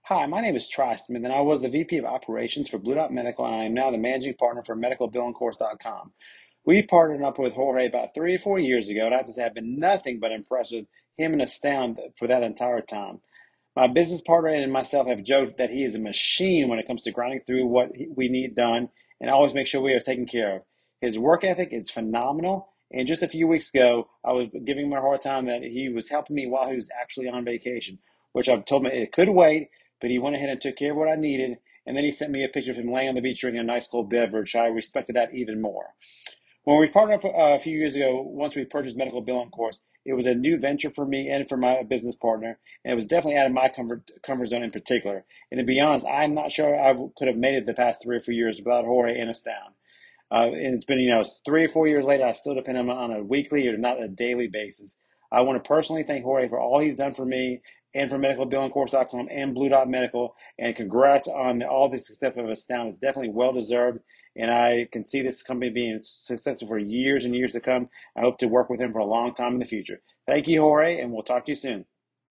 Hi, my name is Tri Smith, and I was the VP of Operations for Blue Dot Medical, and I am now the Managing Partner for MedicalBillingCourse.com. We partnered up with Jorge about 3 or 4 years ago, and I have to say I've been nothing but impressed with him and Astound for that entire time. My business partner and myself have joked that he is a machine when it comes to grinding through what we need done and always make sure we are taken care of. His work ethic is phenomenal, and just a few weeks ago, I was giving him a hard time that he was helping me while he was actually on vacation, which I've told him it could wait, but he went ahead and took care of what I needed. And then he sent me a picture of him laying on the beach drinking a nice cold beverage. I respected that even more. When we partnered up a few years ago, once we purchased Medical Billing Course, it was a new venture for me and for my business partner, and it was definitely out of my comfort zone in particular. And to be honest, I'm not sure I could have made it the past 3 or 4 years without Jorge and Astound. And it's been, 3 or 4 years later, I still depend on him on a weekly or not a daily basis. I want to personally thank Jorge for all he's done for me and for medicalbillingcourse.com and Blue Dot Medical. And congrats on all the success of Astound. It's definitely well deserved. And I can see this company being successful for years and years to come. I hope to work with him for a long time in the future. Thank you, Jorge, and we'll talk to you soon.